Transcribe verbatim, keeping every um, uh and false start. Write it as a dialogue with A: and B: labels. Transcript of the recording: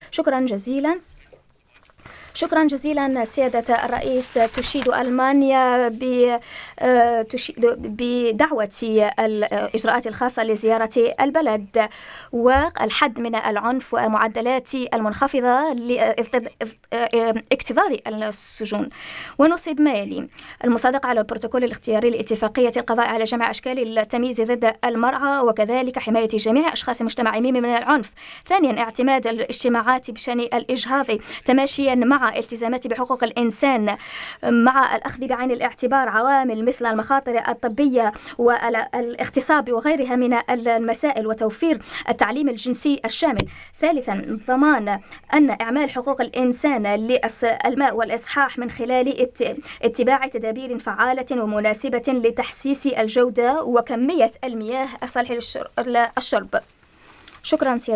A: شكرا جزيلا. شكرا جزيلا سيادة الرئيس. تشيد ألمانيا بدعوة الإجراءات الخاصة لزيارة البلد والحد من العنف ومعدلات المنخفضة لاكتظاظ السجون. ونصب مالي المصادقة على البروتوكول الاختياري لاتفاقية القضاء على جميع أشكال التمييز ضد المرأة وكذلك حماية جميع أشخاص مجتمع من العنف. ثانيا اعتماد الاجتماعات بشأن الإجهاض تماشيا مع التزامات بحقوق الإنسان مع الأخذ بعين الاعتبار عوامل مثل المخاطر الطبية والاغتصاب وغيرها من المسائل وتوفير التعليم الجنسي الشامل. ثالثا ضمان أن إعمال حقوق الإنسان للماء والإصحاح من خلال اتباع تدابير فعالة ومناسبة لتحسيس الجودة وكمية المياه الصالحة للشرب. شكرا سيادة